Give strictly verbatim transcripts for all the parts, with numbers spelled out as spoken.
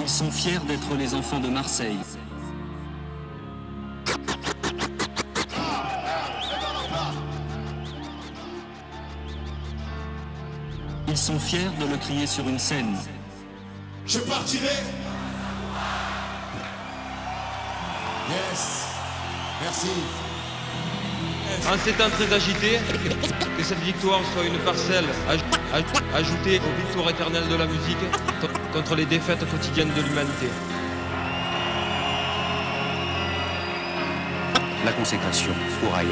Ils sont fiers d'être les enfants de Marseille. Ils sont fiers de le crier sur une scène. Je partirai. Yes. Merci. En ces temps très agités, que cette victoire soit une parcelle aj aj ajoutée aux victoires éternelles de la musique contre les défaites quotidiennes de l'humanité. La consécration pour Aya.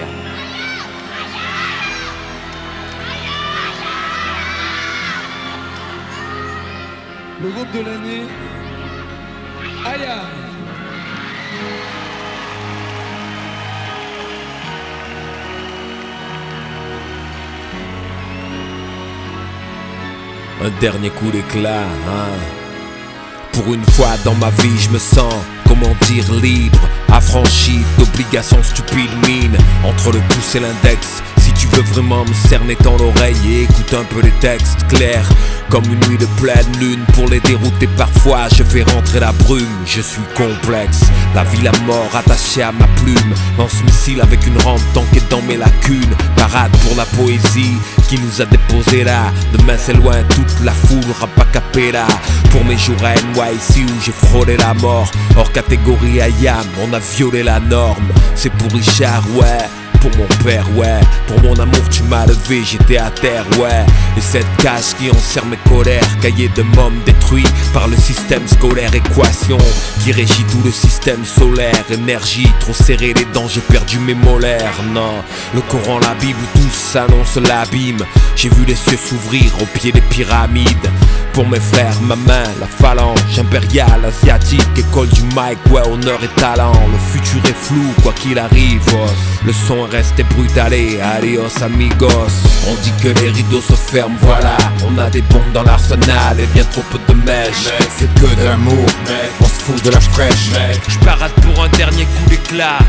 Le groupe de l'année, Aya. Un dernier coup d'éclat, hein. Pour une fois dans ma vie, je me sens, comment dire, libre, affranchi d'obligations stupides mines entre le pouce et l'index. Si tu veux vraiment me cerner dans l'oreille et écoute un peu les textes clairs, comme une nuit de pleine lune, pour les dérouter parfois, je fais rentrer la brume. Je suis complexe, la vie, la mort attachée à ma plume. Lance-missile avec une rampe tankée dans mes lacunes. Parade pour la poésie qui nous a déposé là. Demain c'est loin, toute la foule rap a cappella. Pour mes jours à N Y C où j'ai frôlé la mort. Hors catégorie I A M, on a violé la norme. C'est pour Richard, ouais. Pour mon père, ouais. Pour mon amour tu m'as levé, j'étais à terre, ouais. Et cette cage qui enserre mes colères, cahier de mômes détruit par le système scolaire. Équation qui régit tout le système solaire. Énergie, trop serré les dents, j'ai perdu mes molaires. Non, le Coran, la Bible, tout s'annonce l'abîme. J'ai vu les cieux s'ouvrir au pied des pyramides. Pour mes frères, ma main, la phalange impériale, asiatique, école du mic, ouais, honneur et talent. Le futur est flou, quoi qu'il arrive, oh. Le son est resté brutalé, adios amigos. On dit que les rideaux se ferment, voilà. On a des bombes dans l'arsenal et bien trop peu de mèches. Mec, c'est que de l'amour, mec. On se fout de la fraîche, mec. J'parade pour un dernier coup d'éclat.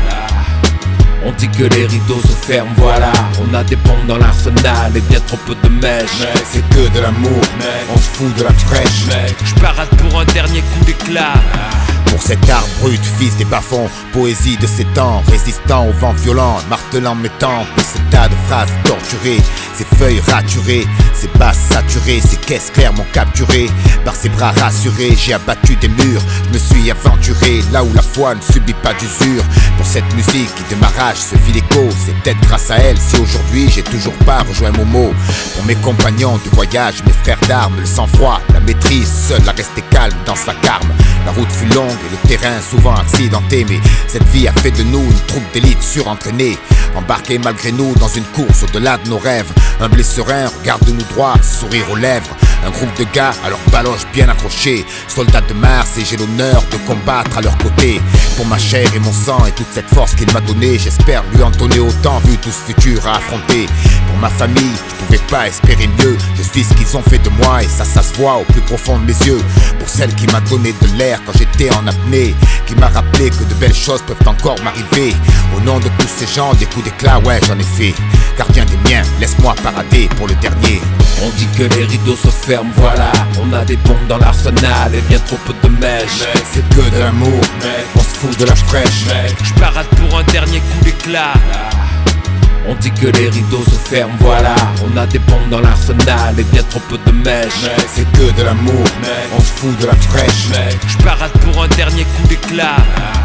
On dit que les rideaux se ferment, voilà. On a des bombes dans l'arsenal et bien trop peu de mèches. Mec, c'est que de l'amour, mec. On se fout de la fraîche, mec. J'parade pour un dernier coup d'éclat. Pour cet art brut, fils des bas-fonds, poésie de ces temps, résistant au vent violent, martelant mes tempes, ce tas de phrases torturées, ces feuilles raturées, ces basses saturées, ces caisses claires m'ont capturé. Par ses bras rassurés, j'ai abattu des murs, je me suis aventuré là où la foi ne subit pas d'usure. Pour cette musique qui de ma rage se fit l'écho, c'est peut-être grâce à elle si aujourd'hui j'ai toujours pas rejoint Momo. Pour mes compagnons de voyage, mes frères d'armes, le sang-froid, la maîtrise, seul à rester calme dans sa carme. La route fut longue et le terrain souvent accidenté, mais cette vie a fait de nous une troupe d'élite surentraînée. Embarqués malgré nous dans une course au-delà de nos rêves. Humble et serein, regarde-nous droit, sourire aux lèvres. Un groupe de gars à leurs baloches bien accrochés, soldats de Mars, et j'ai l'honneur de combattre à leur côté. Pour ma chair et mon sang et toute cette force qu'il m'a donnée, j'espère lui en donner autant vu tout ce futur à affronter. Pour ma famille, je pouvais pas espérer mieux. Je suis ce qu'ils ont fait de moi et ça, ça se voit au plus profond de mes yeux. Pour celle qui m'a donné de l'air quand j'étais en apnée, qui m'a rappelé que de belles choses peuvent encore m'arriver. Au nom de tous ces gens, des coups d'éclat, ouais j'en ai fait. Gardien des miens, laisse-moi parader pour le dernier. On dit que les rideaux se ferment, voilà. On a des bombes dans l'arsenal et bien trop peu de mèches. Mec, c'est que de l'amour, mec. On se fout de la fraîche, mec. J'parade pour un dernier coup d'éclat. On dit que les rideaux se ferment, voilà. On a des bombes dans l'arsenal et bien trop peu de mèches. Mec, c'est que de l'amour, mec. On se fout de la fraîche, mec. J'parade pour un dernier coup d'éclat.